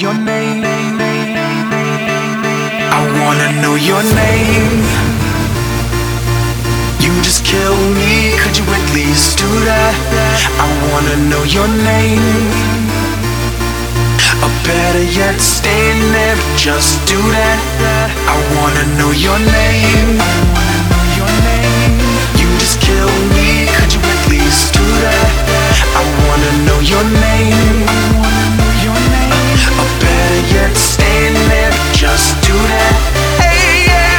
your name. I wanna know your name. You just kill me, could you at least do that? I wanna know your name. Or better yet, stand there, just do that. I wanna know your name. You just kill me, could you at least do that? I wanna know your name. Or better yet, stand there, just do that. Hey, yeah.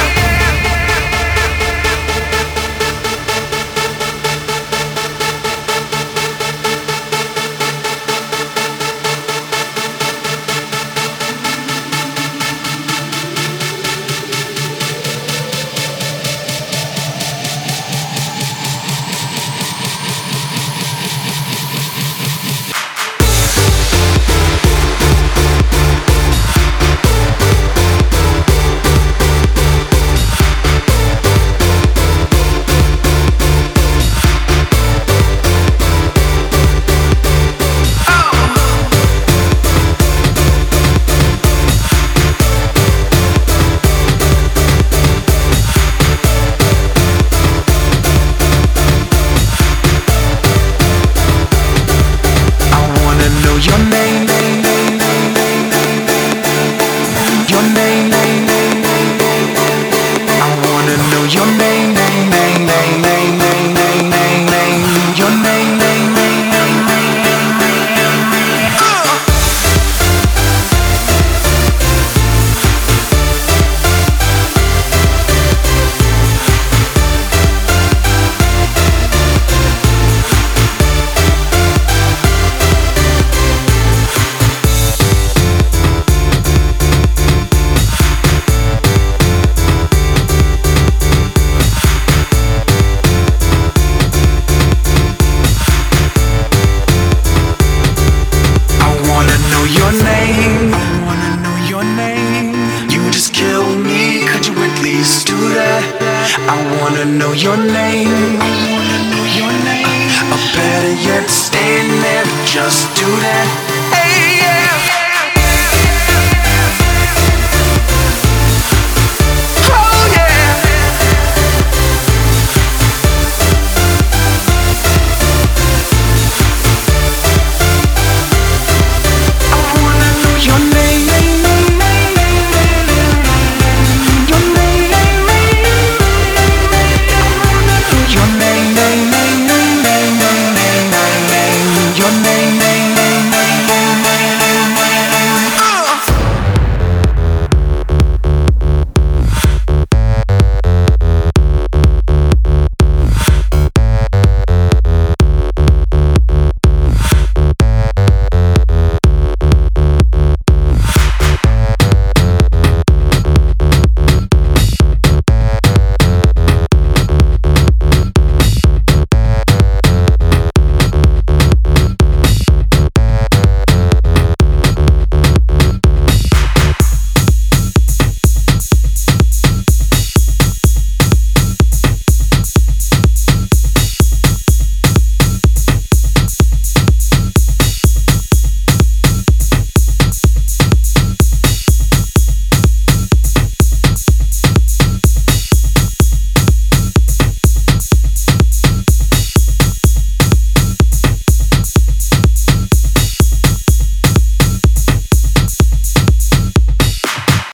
I wanna know your name. Or better yet, stand there, just do that.